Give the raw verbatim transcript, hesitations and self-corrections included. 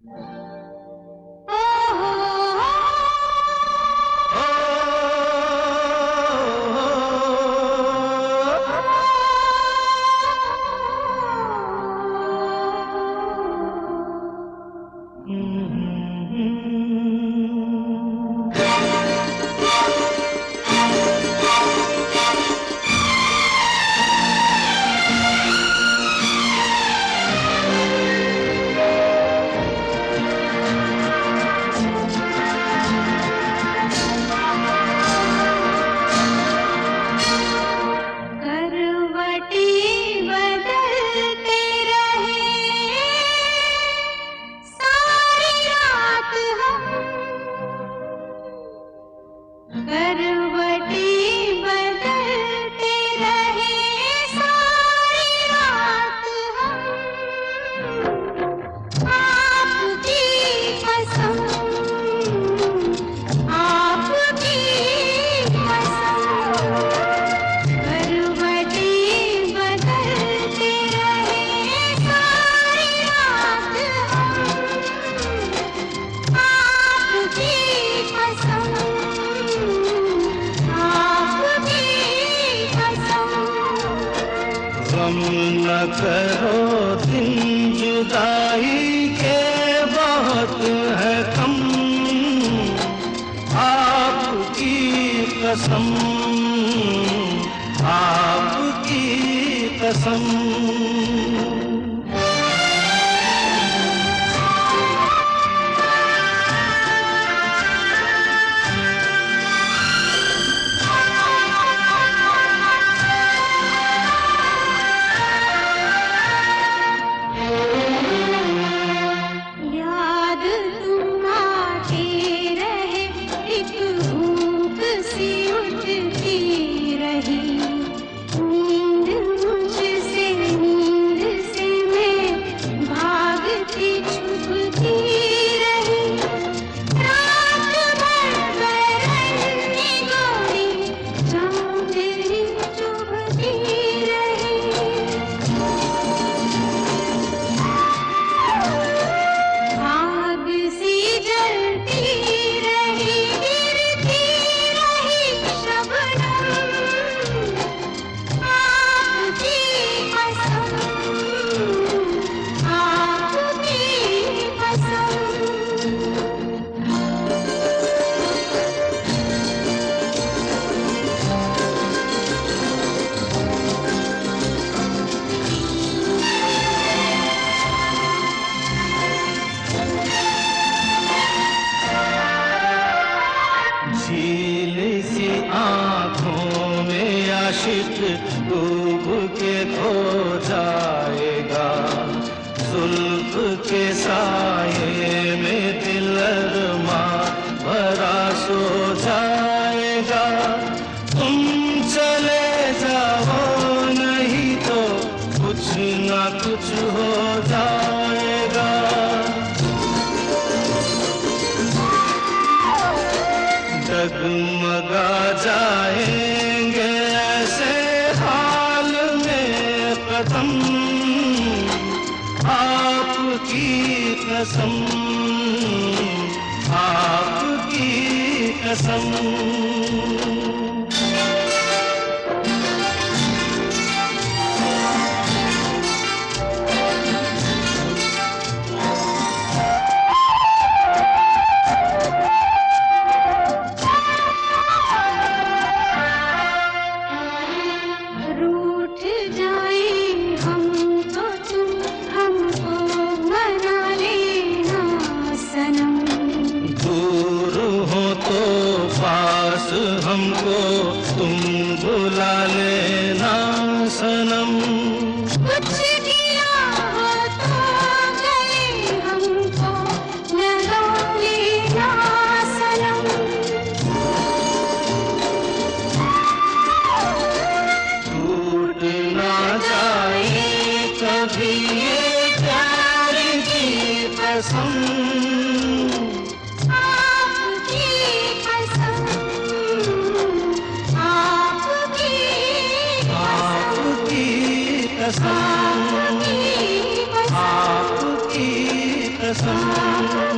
गम न करो दिन जुदाई के बहुत है कम, आपकी कसम आपकी कसम। झील सी आँखों में आशिक डूब के खो जाएगा, जुल्फ के साये में दिल अरमा भरा सो जाएगा। तुम चले जाओ नहीं तो कुछ ना कुछ हो जाएगा। डगमगा जाएंगे ऐसे हाल में कदम, आपकी कसम आपकी कसम। हमको तुम बुला लेना सनम, कुछ किया हो तो गले हमको लगा लेना सनम। टूट ना जाए कभी ये प्यार की कसम, कसम आपकी कसम।